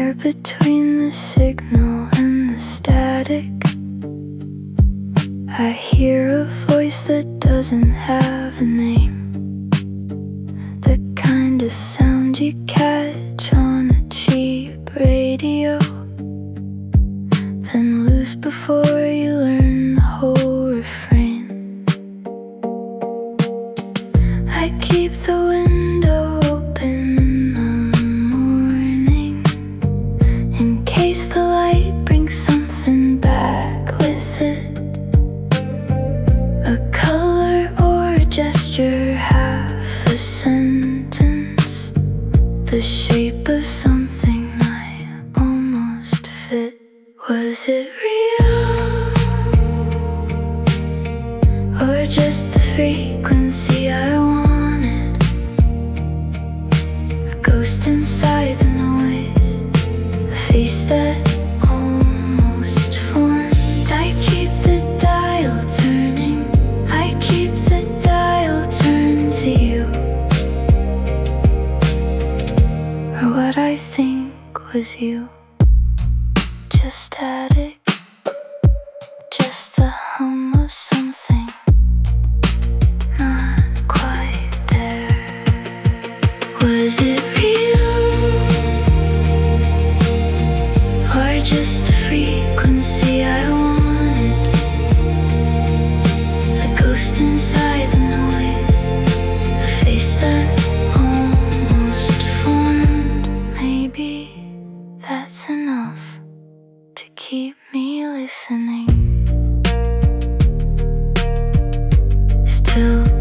Somewhere between the signal and the static, I hear a voice that doesn't have a name, the kind of sound you catch on a cheap radio, then lose before you learn the whole refrain. I keep the window open in the morning, in case the light brings something back with it, a color or a gesture, half a sentence, the shape of something I almost fit. Was it real, or just the frequency I wanted? A ghost inside the noise, a face that almost formed. I keep the dial turning, I keep the dial turned to you, or what I think was you. Just static, just the hum of something not quite there. Was it real, or just the frequency I wanted? A ghost inside the noise, a face that almost formed. Maybe that's enough to keep me listening. Still